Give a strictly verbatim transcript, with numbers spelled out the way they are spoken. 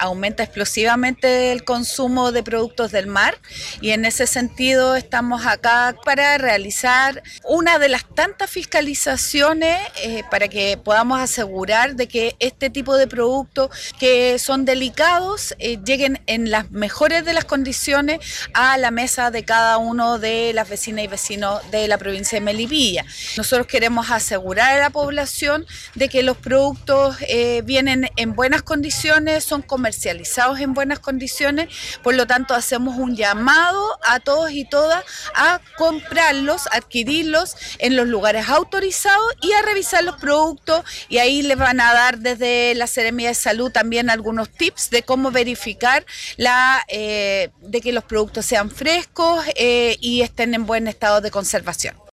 aumenta explosivamente el consumo de productos del mar y en ese sentido estamos acá para realizar una de las tantas fiscalizaciones eh, para que podamos asegurar de que este tipo de productos que son delicados eh, lleguen en las mejores de las condiciones a la mesa de cada uno de las vecinas y vecinos de la provincia de Melipilla. Nosotros queremos asegurar a la población de que los productos eh, vienen en buenas condiciones, son comercializados en buenas condiciones, por lo tanto hacemos un llamado a todos y todas a comprarlos, adquirirlos en los lugares autorizados y a revisar los productos, y ahí les van a dar desde la Seremía de Salud también algunos tips de cómo verificar la, eh, de que los productos sean frescos eh, y estén en buen estado de conservación.